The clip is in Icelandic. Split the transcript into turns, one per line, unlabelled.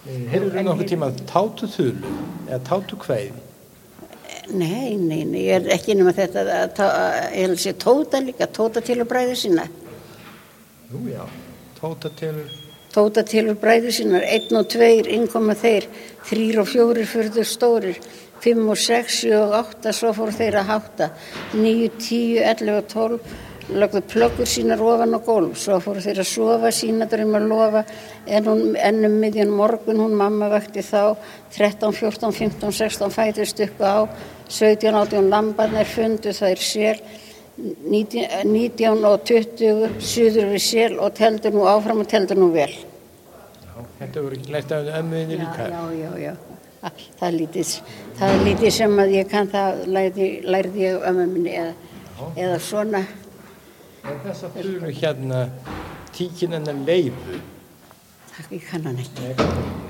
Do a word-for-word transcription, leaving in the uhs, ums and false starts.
Heyrðu nokkuð tíma tátu þulu eða tátu kvæði?
Nei, nei, nei, ég er ekki nema þetta að ég held að sé tóta líka, tóta tilur bræður sína.
Jú, já, tóta tilur.
Tóta tilur bræður sínar, einn og tveir, innkoma þeir, þrýr og fjórir fyrður stórir, fimm og sex, sjö og átta, svo fór þeir að hátta, níu, tíu, ellefu og tólf, lögðu plöggur sínar ofan á gólf, svo fór þeir að sofa, sína draum að lofa, en hún ennum miðjan morgun, hún mamma vakti þá, þrettán, fjórtán, fimmtán, sextán fætust upp á, sautján, átján lambarnir fundu þær sel, nítján og tuttugu suður við sel og teldu nú áfram og teldu nú vel.
Já, þetta voru ekki lært af ömmuðinni líka.
Já, já, já, já, það er lítið, það er lítið sem að ég kann, það lærði, lærði ég ömmu minni eða, eða svona.
En þessa þulu hérna, tíkin hennar Leifu.
Það ég kann hann ekki.
Nei.